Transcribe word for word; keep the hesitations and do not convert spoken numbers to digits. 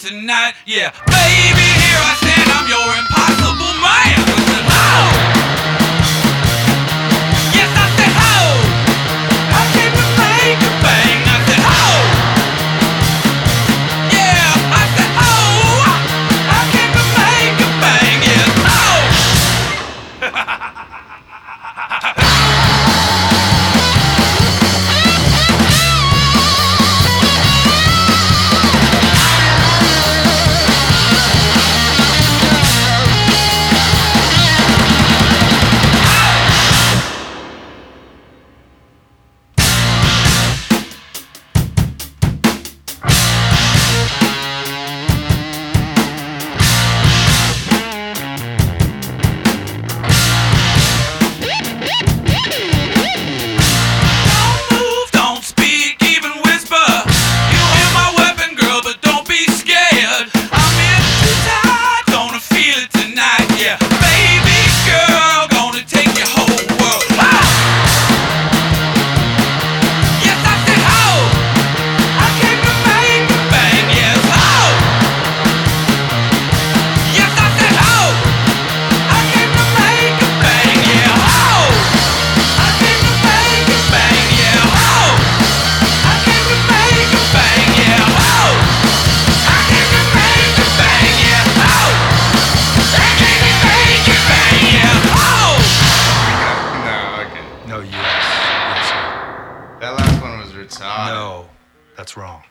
tonight. Yeah, baby, here I stand, I'm your impossible man. I said, oh! Yes, I said, oh! I came to make a bang. I said, oh! Yeah, I said, oh! I came to make a bang. Yes, oh! No, yes. Yes, sir. That last one was retarded. No, that's wrong.